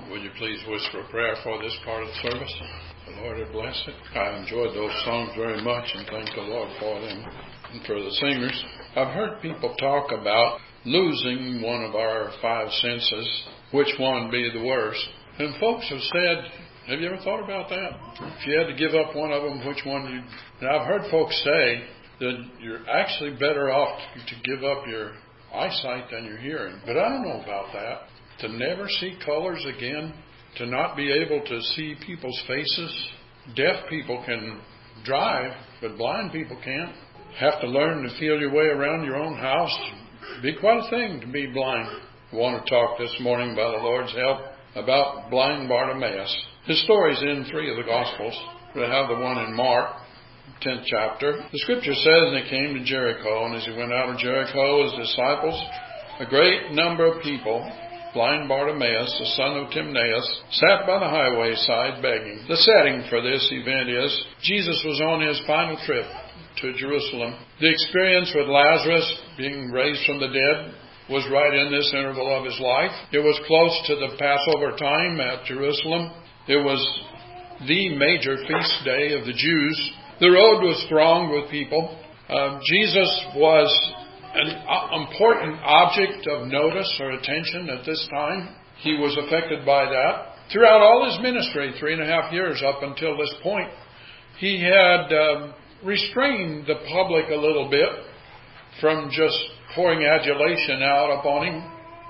Would you please whisper a prayer for this part of the service? The Lord would bless it. I enjoyed those songs very much and thank the Lord for them and for the singers. I've heard people talk about losing one of our five senses, which one be the worst. And folks have said, have you ever thought about that? If you had to give up one of them, which one and I've heard folks say that you're actually better off to give up your eyesight than your hearing. But I don't know about that. To never see colors again, to not be able to see people's faces. Deaf people can drive, but blind people can't. Have to learn to feel your way around your own house. It'd be quite a thing to be blind. I want to talk this morning, by the Lord's help, about blind Bartimaeus. His story's in 3 of the Gospels. We have the one in Mark, 10th chapter. The scripture says, and he came to Jericho, and as he went out of Jericho, his disciples, a great number of people, blind Bartimaeus, the son of Timaeus, sat by the highway side begging. The setting for this event is Jesus was on his final trip to Jerusalem. The experience with Lazarus being raised from the dead was right in this interval of his life. It was close to the Passover time at Jerusalem. It was the major feast day of the Jews. The road was thronged with people. Jesus was an important object of notice or attention at this time. He was affected by that. Throughout all his ministry, 3.5 years up until this point, he had restrained the public a little bit from just pouring adulation out upon him,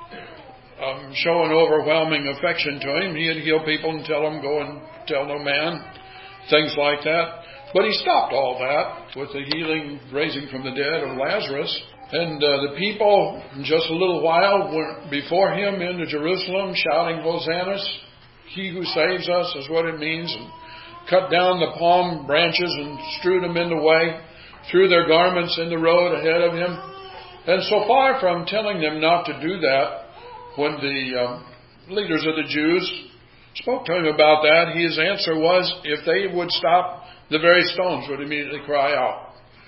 showing overwhelming affection to him. He'd heal people and tell them, go and tell no man, things like that. But he stopped all that with the healing, raising from the dead of Lazarus. And the people, in just a little while, went before him into Jerusalem, shouting, Hosannas, he who saves us is what it means, and cut down the palm branches and strewed them in the way, threw their garments in the road ahead of him. And so far from telling them not to do that, when the leaders of the Jews spoke to him about that, his answer was, if they would stop, the very stones would immediately cry out.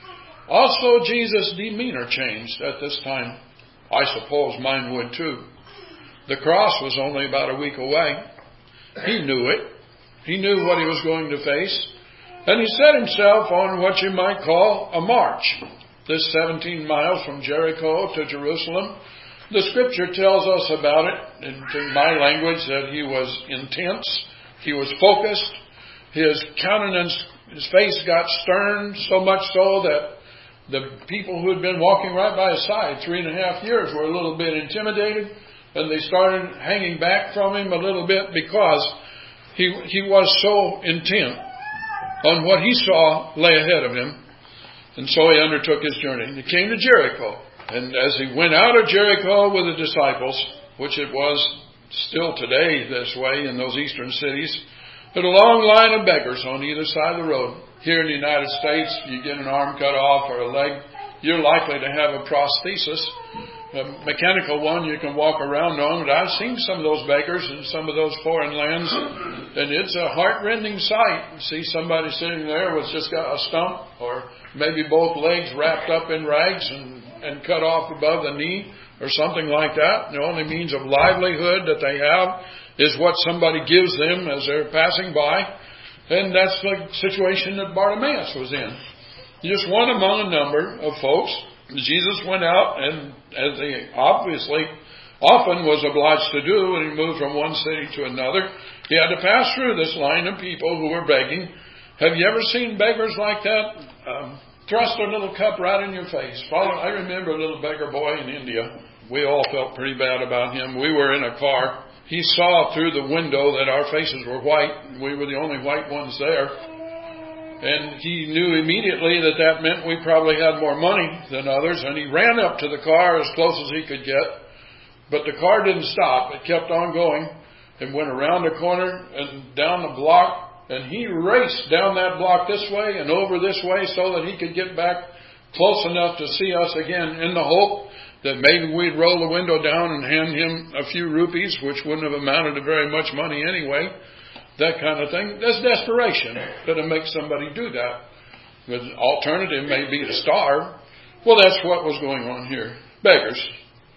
Also, Jesus' demeanor changed at this time. I suppose mine would too. The cross was only about a week away. He knew it. He knew what he was going to face. And he set himself on what you might call a march. This 17 miles from Jericho to Jerusalem. The scripture tells us about it, in my language, that he was intense. He was focused. His countenance, his face got stern, so much so that the people who had been walking right by his side 3.5 years were a little bit intimidated, and they started hanging back from him a little bit because he was so intent on what he saw lay ahead of him. And so he undertook his journey. He came to Jericho. And as he went out of Jericho with the disciples, which it was still today this way in those eastern cities, there's a long line of beggars on either side of the road. Here in the United States, you get an arm cut off or a leg, you're likely to have a prosthesis. A mechanical one you can walk around on, but I've seen some of those beggars in some of those foreign lands, and it's a heart-rending sight. You see somebody sitting there with just got a stump or maybe both legs wrapped up in rags and cut off above the knee or something like that. The only means of livelihood that they have is what somebody gives them as they're passing by. And that's the situation that Bartimaeus was in. Just one among a number of folks. Jesus went out, and as he obviously often was obliged to do when he moved from one city to another, he had to pass through this line of people who were begging. Have you ever seen beggars like that? Thrust a little cup right in your face. I remember a little beggar boy in India. We all felt pretty bad about him. We were in a car. He saw through the window that our faces were white. We were the only white ones there. And he knew immediately that that meant we probably had more money than others. And he ran up to the car as close as he could get. But the car didn't stop. It kept on going and went around the corner and down the block. And he raced down that block this way and over this way so that he could get back close enough to see us again, in the hope that maybe we'd roll the window down and hand him a few rupees, which wouldn't have amounted to very much money anyway. That kind of thing. That's desperation that'll make somebody do that. The alternative may be to starve. Well, that's what was going on here. Beggars.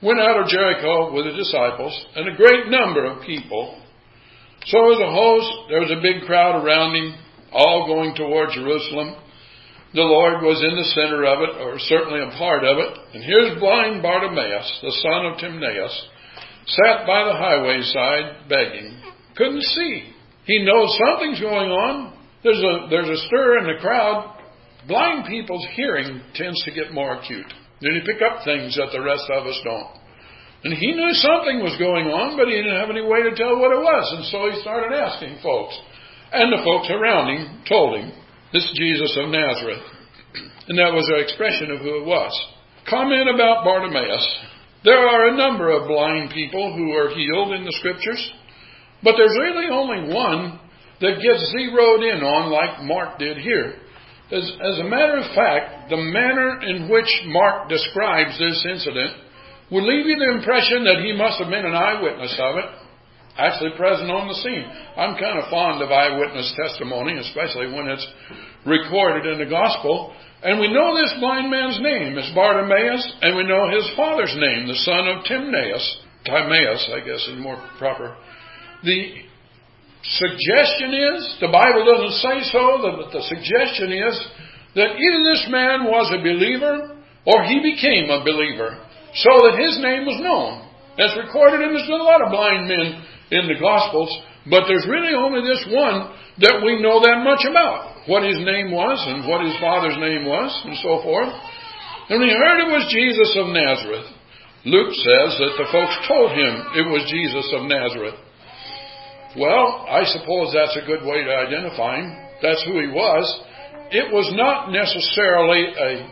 went out of Jericho with the disciples and a great number of people. So as a host, there was a big crowd around him, all going toward Jerusalem. The Lord was in the center of it, or certainly a part of it. And here's blind Bartimaeus, the son of Timaeus, sat by the highway side begging. Couldn't see. He knows something's going on. There's a stir in the crowd. Blind people's hearing tends to get more acute. Then you pick up things that the rest of us don't. And he knew something was going on, but he didn't have any way to tell what it was. And so he started asking folks. And the folks around him told him, "This is Jesus of Nazareth." And that was an expression of who it was. Comment about Bartimaeus. There are a number of blind people who are healed in the Scriptures, but there's really only one that gets zeroed in on like Mark did here. As a matter of fact, the manner in which Mark describes this incident will leave you the impression that he must have been an eyewitness of it, actually present on the scene. I'm kind of fond of eyewitness testimony, especially when it's recorded in the Gospel. And we know this blind man's name is Bartimaeus, and we know his father's name, the son of Timaeus. Timaeus, I guess, is more proper. The suggestion is, the Bible doesn't say so, but the suggestion is that either this man was a believer or he became a believer, so that his name was known. That's recorded, and there's a lot of blind men in the Gospels, but there's really only this one that we know that much about, what his name was and what his father's name was and so forth. And when he heard it was Jesus of Nazareth, Luke says that the folks told him it was Jesus of Nazareth. Well, I suppose that's a good way to identify him. That's who he was. It was not necessarily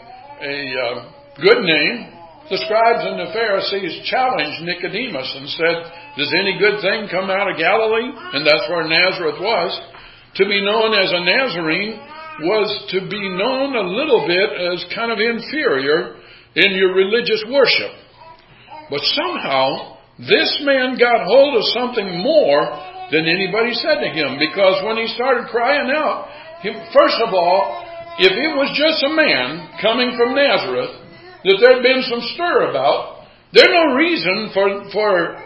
a good name. The scribes and the Pharisees challenged Nicodemus and said, "Does any good thing come out of Galilee?" And that's where Nazareth was. To be known as a Nazarene was to be known a little bit as kind of inferior in your religious worship. But somehow, this man got hold of something more than anybody said to him, because when he started crying out, first of all, if it was just a man coming from Nazareth that there'd been some stir about, there's no reason for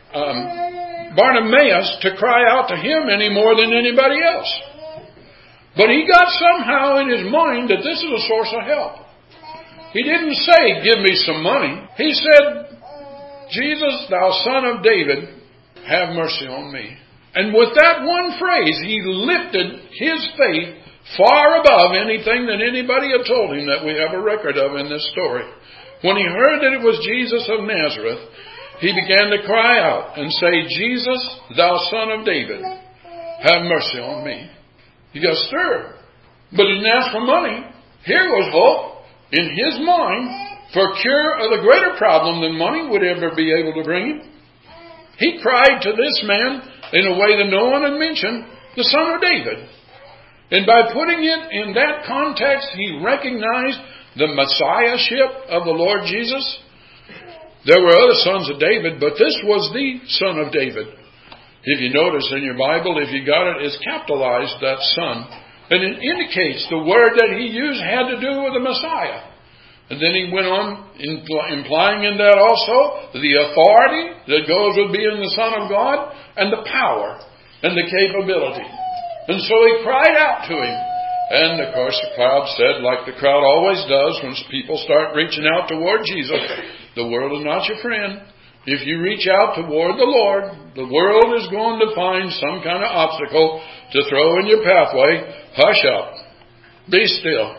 Bartimaeus to cry out to him any more than anybody else. But he got somehow in his mind that this is a source of help. He didn't say, "Give me some money." He said, "Jesus, thou son of David, have mercy on me." And with that one phrase, he lifted his faith far above anything that anybody had told him that we have a record of in this story. When he heard that it was Jesus of Nazareth, he began to cry out and say, "Jesus, thou son of David, have mercy on me." He got stirred, but he didn't ask for money. Here was hope in his mind for cure of a greater problem than money would ever be able to bring him. He cried to this man in a way that no one had mentioned, the son of David. And by putting it in that context, he recognized the messiahship of the Lord Jesus. There were other sons of David, but this was the son of David. If you notice in your Bible, if you got it, it's capitalized, that son. And it indicates the word that he used had to do with the Messiah. And then he went on implying in that also the authority that goes with being the Son of God and the power and the capability. And so he cried out to him. And of course the crowd said, like the crowd always does when people start reaching out toward Jesus, "The world is not your friend. If you reach out toward the Lord, the world is going to find some kind of obstacle to throw in your pathway. Hush up. Be still.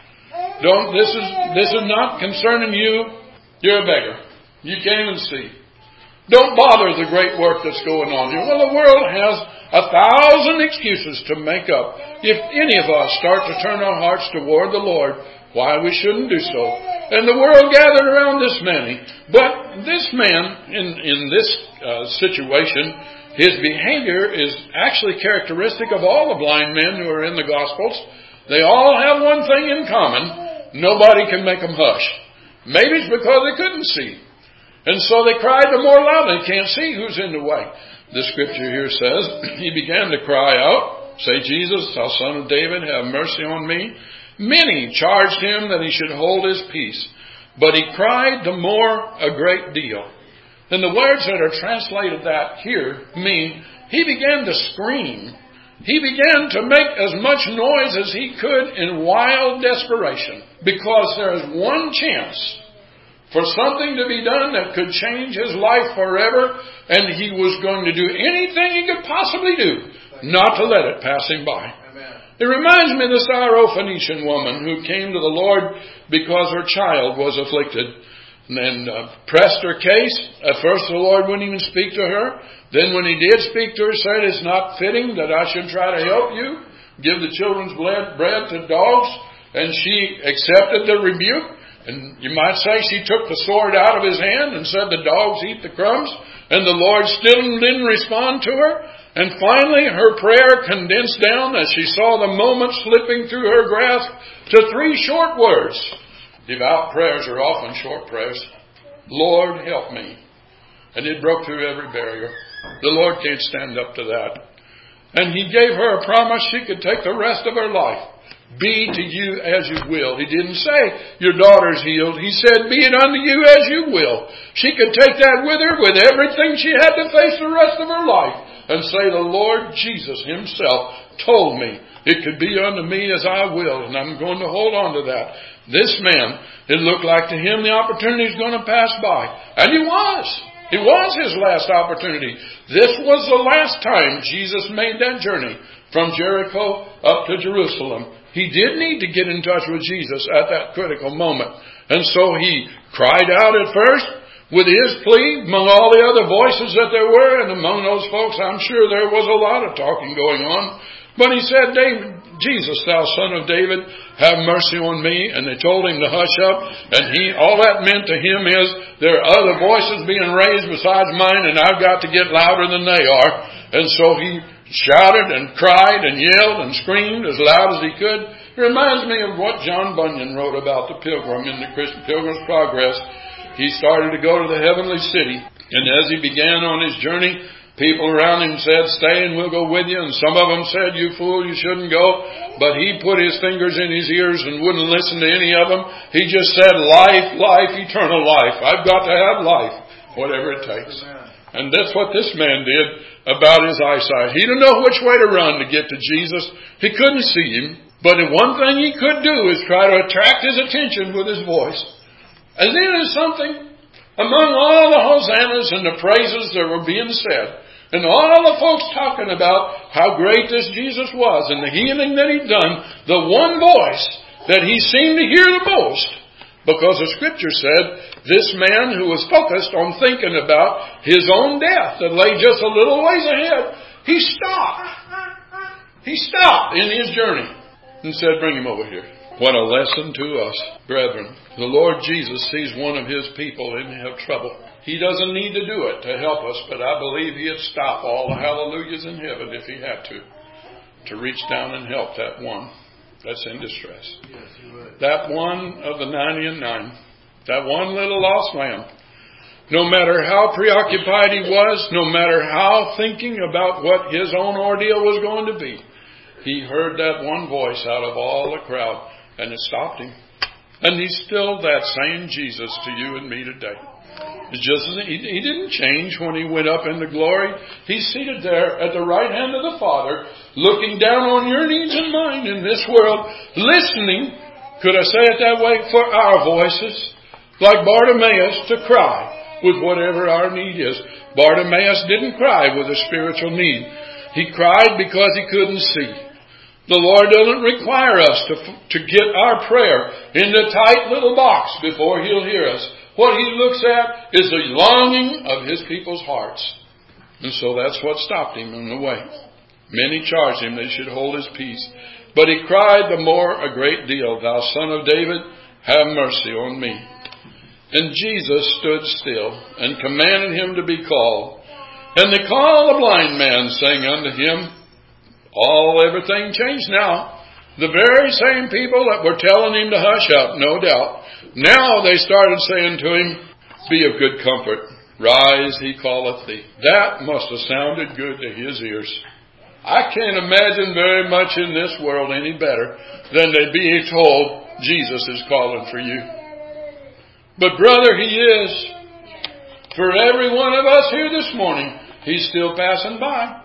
This is not concerning you. You're a beggar. You can't even see. Don't bother the great work that's going on here." Well, the world has 1,000 excuses to make up. If any of us start to turn our hearts toward the Lord, why we shouldn't do so. And the world gathered around this man. But this man, in this situation, his behavior is actually characteristic of all the blind men who are in the Gospels. They all have one thing in common. Nobody can make them hush. Maybe it's because they couldn't see. And so they cried the more loudly. They can't see who's in the way. The scripture here says, he began to cry out, say, "Jesus, thou son of David, have mercy on me." Many charged him that he should hold his peace. but he cried the more a great deal. And the words that are translated that here mean he began to scream. He began to make as much noise as he could in wild desperation, because there is one chance for something to be done that could change his life forever, and he was going to do anything he could possibly do not to let it pass him by. Amen. It reminds me of the Syrophoenician woman who came to the Lord because her child was afflicted, and then pressed her case. At first the Lord wouldn't even speak to her. Then when he did speak to her, said, "It's not fitting that I should try to help you. Give the children's bread to dogs." And she accepted the rebuke. And you might say she took the sword out of his hand and said, "The dogs eat the crumbs." And the Lord still didn't respond to her. And finally her prayer condensed down, as she saw the moment slipping through her grasp, to 3 short words. Devout prayers are often short prayers. "Lord, help me." And it broke through every barrier. The Lord can't stand up to that. And he gave her a promise she could take the rest of her life. "Be to you as you will." He didn't say, "Your daughter's healed." He said, "Be it unto you as you will." She could take that with her, with everything she had to face the rest of her life, and say, "The Lord Jesus himself told me it could be unto me as I will, and I'm going to hold on to that." This man, it looked like to him the opportunity was going to pass by. And he was. It was his last opportunity. This was the last time Jesus made that journey from Jericho up to Jerusalem. He did need to get in touch with Jesus at that critical moment. And so he cried out at first with his plea among all the other voices that there were. And among those folks, I'm sure there was a lot of talking going on. But he said, "Jesus, thou son of David, have mercy on me." And they told him to hush up. And all that meant to him is, there are other voices being raised besides mine, and I've got to get louder than they are. And so he shouted and cried and yelled and screamed as loud as he could. It reminds me of what John Bunyan wrote about the pilgrim in the Pilgrim's Progress. He started to go to the heavenly city. And as he began on his journey, people around him said, "Stay and we'll go with you." And some of them said, "You fool, you shouldn't go." But he put his fingers in his ears and wouldn't listen to any of them. He just said, "Life, life, eternal life. I've got to have life, whatever it takes." And that's what this man did about his eyesight. He didn't know which way to run to get to Jesus. He couldn't see him. But the one thing he could do is try to attract his attention with his voice. And then there's something among all the hosannas and the praises that were being said, and all the folks talking about how great this Jesus was and the healing that he'd done, the one voice that he seemed to hear the most, because the Scripture said this man who was focused on thinking about his own death that lay just a little ways ahead, he stopped. He stopped in his journey and said, "Bring him over here." What a lesson to us, brethren. The Lord Jesus sees one of his people in have trouble. He doesn't need to do it to help us, but I believe he'd stop all the hallelujahs in heaven if he had to reach down and help that one that's in distress. That one of the 99, that one little lost lamb. No matter how preoccupied he was, no matter how thinking about what his own ordeal was going to be, he heard that one voice out of all the crowd, and it stopped him. And he's still that same Jesus to you and me today. It's just he didn't change when he went up into glory. He's seated there at the right hand of the Father, looking down on your needs and mine in this world, listening, could I say it that way, for our voices, like Bartimaeus, to cry with whatever our need is. Bartimaeus didn't cry with a spiritual need. He cried because he couldn't see. The Lord doesn't require us to get our prayer in the tight little box before he'll hear us. What he looks at is the longing of his people's hearts. And so that's what stopped him on the way. Many charged him they should hold his peace. But he cried the more a great deal, "Thou son of David, have mercy on me." And Jesus stood still and commanded him to be called. And they called the blind man, saying unto him, everything changed now. The very same people that were telling him to hush up, no doubt, now they started saying to him, "Be of good comfort. Rise, he calleth thee." That must have sounded good to his ears. I can't imagine very much in this world any better than to be told Jesus is calling for you. But brother, He is. For every one of us here this morning, He's still passing by.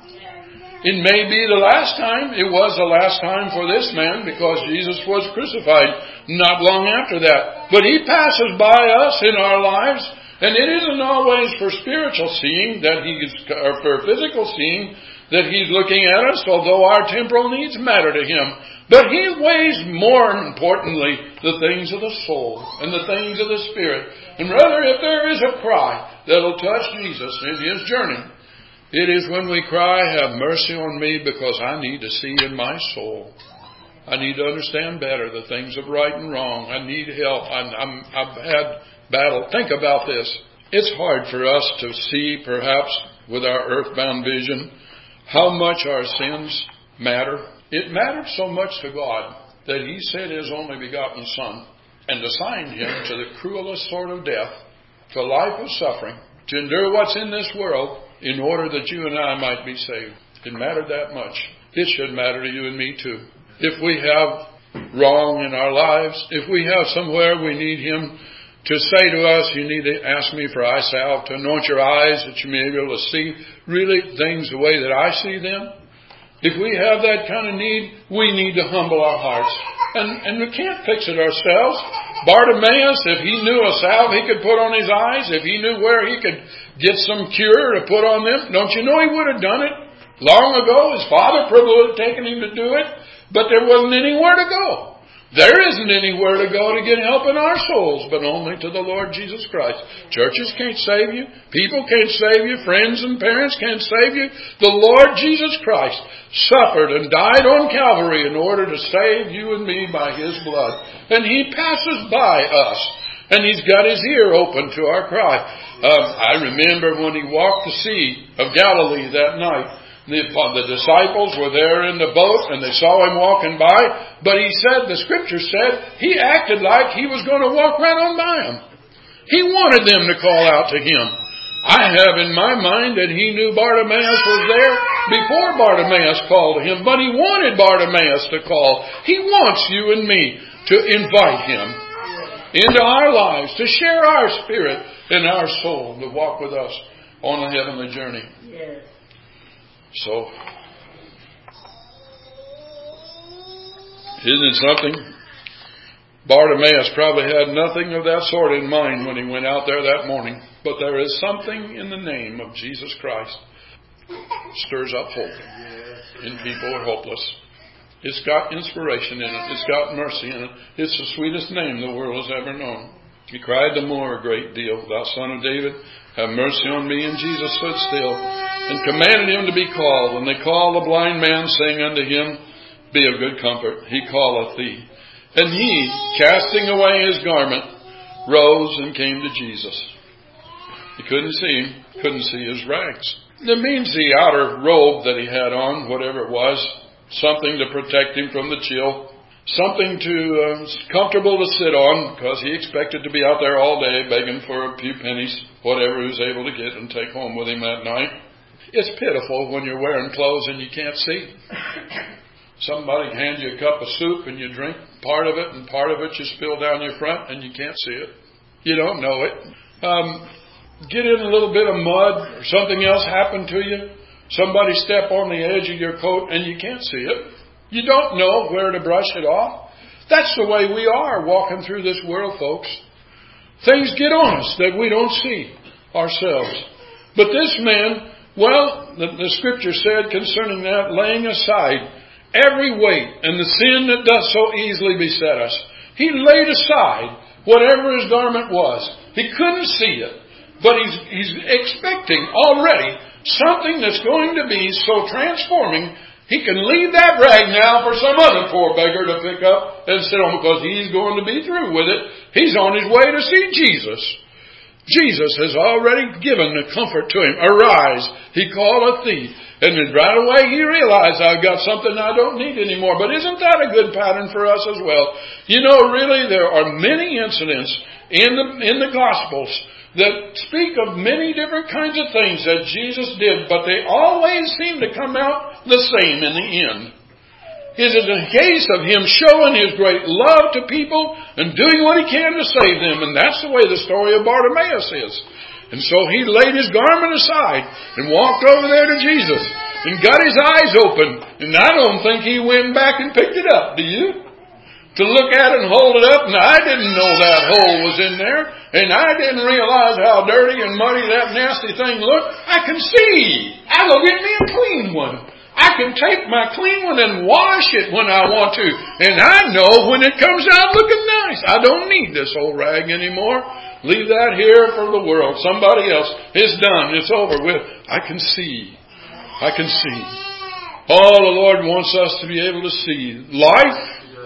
It may be the last time. It was the last time for this man because Jesus was crucified not long after that. But He passes by us in our lives, and it isn't always for spiritual seeing that or for physical seeing that He's looking at us, although our temporal needs matter to Him. But He weighs more importantly the things of the soul and the things of the Spirit. And rather, if there is a cry that'll touch Jesus in His journey, it is when we cry, have mercy on me, because I need to see in my soul. I need to understand better the things of right and wrong. I need help. I've had battle. Think about this. It's hard for us to see, perhaps, with our earthbound vision, how much our sins matter. It mattered so much to God that He sent His only begotten Son and assigned Him to the cruelest sort of death, to a life of suffering, to endure what's in this world, in order that you and I might be saved. It mattered that much. It should matter to you and me too. If we have wrong in our lives, if we have somewhere we need Him to say to us, you need to ask me for eye salve, to anoint your eyes that you may be able to see really things the way that I see them. If we have that kind of need, we need to humble our hearts. And we can't fix it ourselves. Bartimaeus, if he knew a salve he could put on his eyes, if he knew where he could get some cure to put on them, don't you know he would have done it long ago? His father probably would have taken him to do it, but there wasn't anywhere to go. There isn't anywhere to go to get help in our souls, but only to the Lord Jesus Christ. Churches can't save you. People can't save you. Friends and parents can't save you. The Lord Jesus Christ suffered and died on Calvary in order to save you and me by His blood. And He passes by us. And He's got His ear open to our cry. I remember when He walked the Sea of Galilee that night. The disciples were there in the boat and they saw Him walking by. But He said, the Scripture said, He acted like He was going to walk right on by them. He wanted them to call out to Him. I have in my mind that He knew Bartimaeus was there before Bartimaeus called to Him. But He wanted Bartimaeus to call. He wants you and me to invite Him into our lives, to share our spirit and our soul, to walk with us on a heavenly journey. Yes. So, isn't it something? Bartimaeus probably had nothing of that sort in mind when he went out there that morning. But there is something in the name of Jesus Christ stirs up hope in people who are hopeless. It's got inspiration in it. It's got mercy in it. It's the sweetest name the world has ever known. He cried the more a great deal, Thou Son of David, have mercy on me. And Jesus stood still and commanded him to be called. And they called the blind man, saying unto him, Be of good comfort, he calleth thee. And he, casting away his garment, rose and came to Jesus. He couldn't see him, couldn't see his rags. That means the outer robe that he had on, whatever it was, something to protect him from the chill, something comfortable to sit on, because he expected to be out there all day begging for a few pennies, whatever he was able to get and take home with him that night. It's pitiful when you're wearing clothes and you can't see. Somebody hands you a cup of soup and you drink part of it, and part of it you spill down your front and you can't see it. You don't know it. Get in a little bit of mud or something else happen to you. Somebody step on the edge of your coat and you can't see it. You don't know where to brush it off. That's the way we are walking through this world, folks. Things get on us that we don't see ourselves. But this man, well, the Scripture said concerning that, laying aside every weight and the sin that doth so easily beset us, he laid aside whatever his garment was. He couldn't see it, but he's expecting already something that's going to be so transforming. He can leave that rag now for some other poor beggar to pick up and sit on, because he's going to be through with it. He's on his way to see Jesus. Jesus has already given the comfort to him. Arise, he calleth thee. And then right away he realized, I've got something I don't need anymore. But isn't that a good pattern for us as well? You know, really, there are many incidents in the Gospels that speak of many different kinds of things that Jesus did, but they always seem to come out the same in the end. It is a case of Him showing His great love to people and doing what He can to save them. And that's the way the story of Bartimaeus is. And so he laid his garment aside and walked over there to Jesus and got his eyes open. And I don't think he went back and picked it up. Do you? To look at it and hold it up. And I didn't know that hole was in there. And I didn't realize how dirty and muddy that nasty thing looked. I can see. I will get me a clean one. I can take my clean one and wash it when I want to. And I know when it comes out looking nice. I don't need this old rag anymore. Leave that here for the world. Somebody else. It's done. It's over with. I can see. I can see. Oh, the Lord wants us to be able to see life,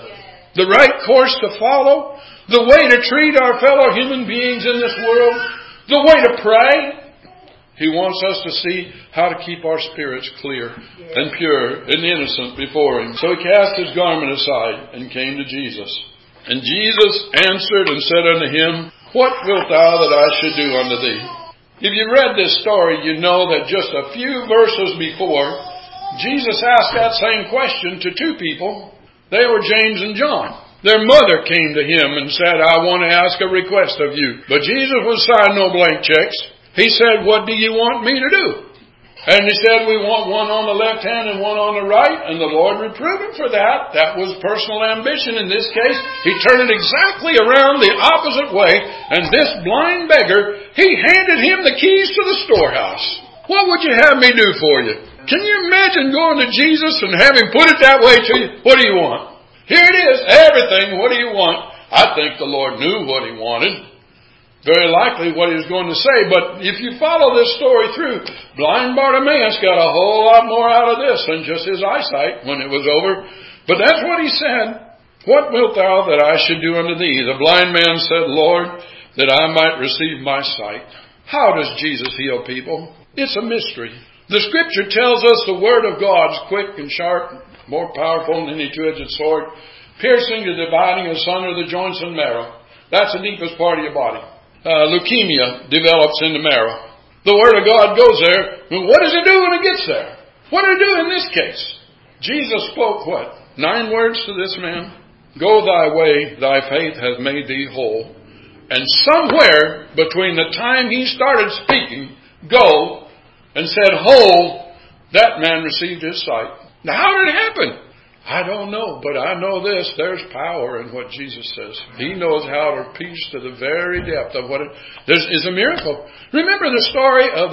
the right course to follow, the way to treat our fellow human beings in this world, the way to pray. He wants us to see how to keep our spirits clear and pure and innocent before Him. So he cast his garment aside and came to Jesus. And Jesus answered and said unto him, What wilt thou that I should do unto thee? If you read this story, you know that just a few verses before, Jesus asked that same question to two people. They were James and John. Their mother came to Him and said, I want to ask a request of you. But Jesus would sign no blank checks. He said, What do you want me to do? And he said, We want one on the left hand and one on the right. And the Lord reproved him for that. That was personal ambition. In this case, He turned it exactly around the opposite way. And this blind beggar, He handed him the keys to the storehouse. What would you have me do for you? Can you imagine going to Jesus and having put it that way to you? What do you want? Here it is, everything. What do you want? I think the Lord knew what He wanted. Very likely what He was going to say. But if you follow this story through, blind Bartimaeus got a whole lot more out of this than just his eyesight when it was over. But that's what he said. What wilt thou that I should do unto thee? The blind man said, Lord, that I might receive my sight. How does Jesus heal people? It's a mystery. The Scripture tells us the Word of God is quick and sharp, more powerful than any two-edged sword, piercing to dividing asunder the joints and marrow. That's the deepest part of your body. Leukemia develops in the marrow. The Word of God goes there. Well, what does it do when it gets there? What did it do in this case? Jesus spoke what? 9 words to this man. Go thy way, thy faith hath made thee whole. And somewhere between the time he started speaking, go, and said, whole, that man received his sight. Now how did it happen? I don't know, but I know this. There's power in what Jesus says. He knows how to reach to the very depth of what it is a miracle. Remember the story of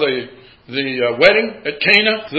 the wedding at Cana?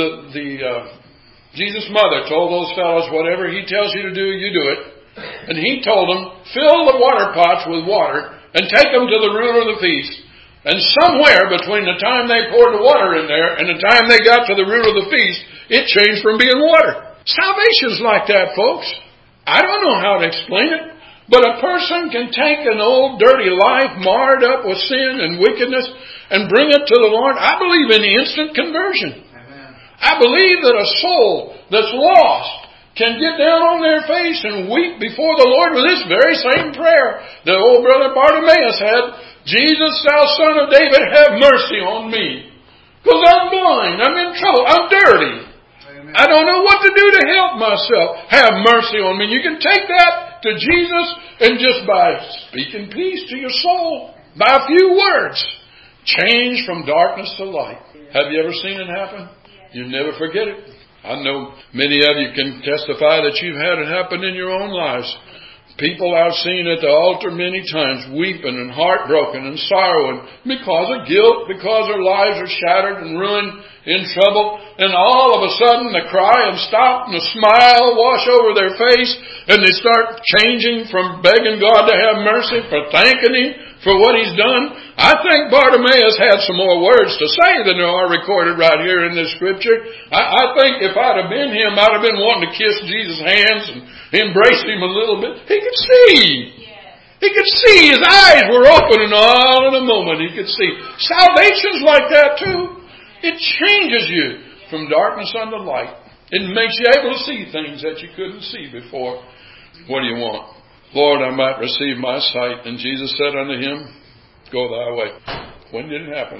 Jesus' mother told those fellows, whatever He tells you to do, you do it. And He told them, fill the water pots with water and take them to the ruler of the feast. And somewhere between the time they poured the water in there and the time they got to the ruler of the feast, it changed from being water. Salvation's like that, folks. I don't know how to explain it, but a person can take an old dirty life marred up with sin and wickedness and bring it to the Lord. I believe in instant conversion. Amen. I believe that a soul that's lost can get down on their face and weep before the Lord with this very same prayer that old brother Bartimaeus had. Jesus, thou son of David, have mercy on me. Because I'm blind, I'm in trouble, I'm dirty. I don't know what to do to help myself. Have mercy on me. You can take that to Jesus and just by speaking peace to your soul, by a few words, change from darkness to light. Have you ever seen it happen? You never forget it. I know many of you can testify that you've had it happen in your own lives. People I've seen at the altar many times weeping and heartbroken and sorrowing because of guilt, because their lives are shattered and ruined, in trouble, and all of a sudden the cry and stop and the smile wash over their face and they start changing from begging God to have mercy for thanking Him for what He's done. I think Bartimaeus had some more words to say than there are recorded right here in this Scripture. I think if I'd have been him, I'd have been wanting to kiss Jesus' hands and embrace Him a little bit. He could see. He could see. His eyes were open and all in a moment he could see. Salvation's like that too. It changes you from darkness unto light. It makes you able to see things that you couldn't see before. What do you want? Lord, I might receive my sight. And Jesus said unto him, go thy way. When did it happen?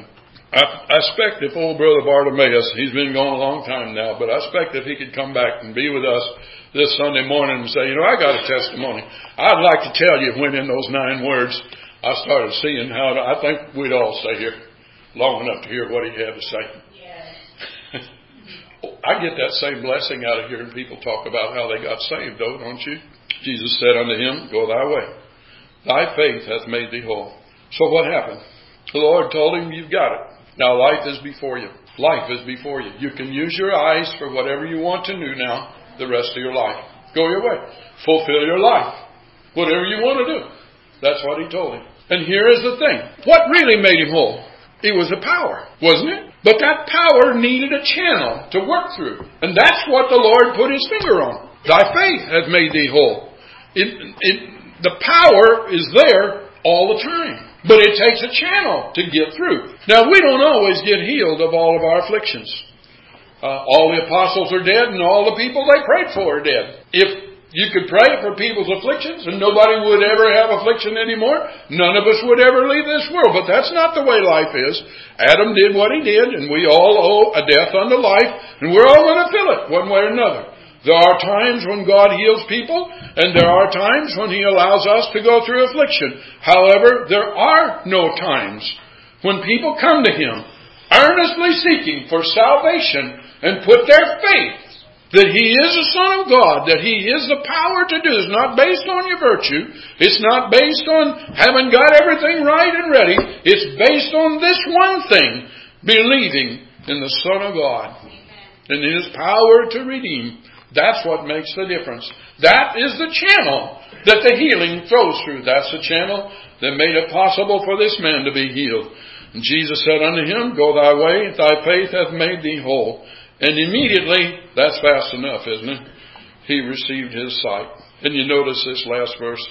I expect if old Brother Bartimaeus, he's been gone a long time now, but I expect if he could come back and be with us this Sunday morning and say, I got a testimony. I'd like to tell you when in those 9 words I started seeing how I think we'd all stay here long enough to hear what he had to say. Yes. I get that same blessing out of hearing people talk about how they got saved, though, don't you? Jesus said unto him, Go thy way. Thy faith hath made thee whole. So what happened? The Lord told him, You've got it. Now life is before you. Life is before you. You can use your eyes for whatever you want to do now the rest of your life. Go your way. Fulfill your life. Whatever you want to do. That's what he told him. And here is the thing. What really made him whole? It was a power, wasn't it? But that power needed a channel to work through. And that's what the Lord put his finger on. Thy faith hath made thee whole. The power is there all the time. But it takes a channel to get through. Now, we don't always get healed of all of our afflictions. All the apostles are dead and all the people they prayed for are dead. If you could pray for people's afflictions and nobody would ever have affliction anymore, none of us would ever leave this world. But that's not the way life is. Adam did what he did, and we all owe a death unto life, and we're all going to feel it one way or another. There are times when God heals people, and there are times when He allows us to go through affliction. However, there are no times when people come to Him, earnestly seeking for salvation, and put their faith that He is the Son of God, that He is the power to do. It's not based on your virtue. It's not based on having got everything right and ready. It's based on this one thing, believing in the Son of God and in His power to redeem. That's what makes the difference. That is the channel that the healing flows through. That's the channel that made it possible for this man to be healed. And Jesus said unto him, Go thy way, thy faith hath made thee whole. And immediately, that's fast enough, isn't it? He received his sight. And you notice this last verse.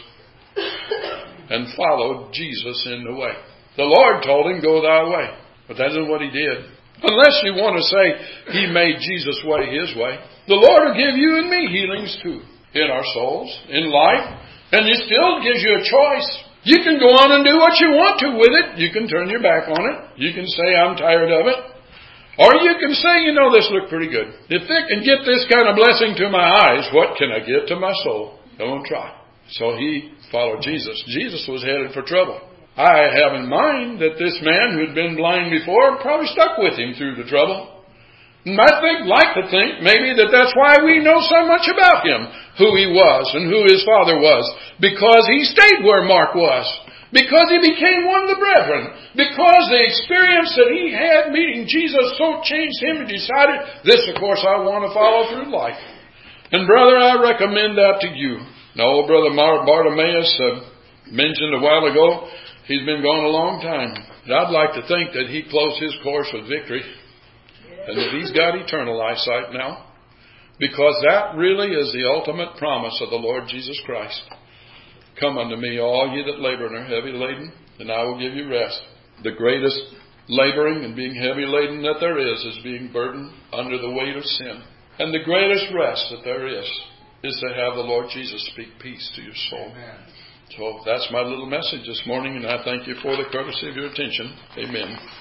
And followed Jesus in the way. The Lord told him, Go thy way. But that isn't what he did. Unless you want to say He made Jesus' way His way. The Lord will give you and me healings too. In our souls, in life. And it still gives you a choice. You can go on and do what you want to with it. You can turn your back on it. You can say, I'm tired of it. Or you can say, this looked pretty good. If they can get this kind of blessing to my eyes, what can I get to my soul? Don't try. So he followed Jesus. Jesus was headed for trouble. I have in mind that this man who had been blind before probably stuck with him through the trouble. And I like to think maybe that's why we know so much about him, who he was and who his father was. Because he stayed where Mark was. Because he became one of the brethren. Because the experience that he had meeting Jesus so changed him and decided, this of course I want to follow through life. And brother, I recommend that to you. Now, old Brother Bartimaeus mentioned a while ago, he's been gone a long time. And I'd like to think that he closed his course with victory. And that he's got eternal eyesight now. Because that really is the ultimate promise of the Lord Jesus Christ. Come unto me, all ye that labor and are heavy laden, and I will give you rest. The greatest laboring and being heavy laden that there is being burdened under the weight of sin. And the greatest rest that there is to have the Lord Jesus speak peace to your soul. Amen. So that's my little message this morning, and I thank you for the courtesy of your attention. Amen.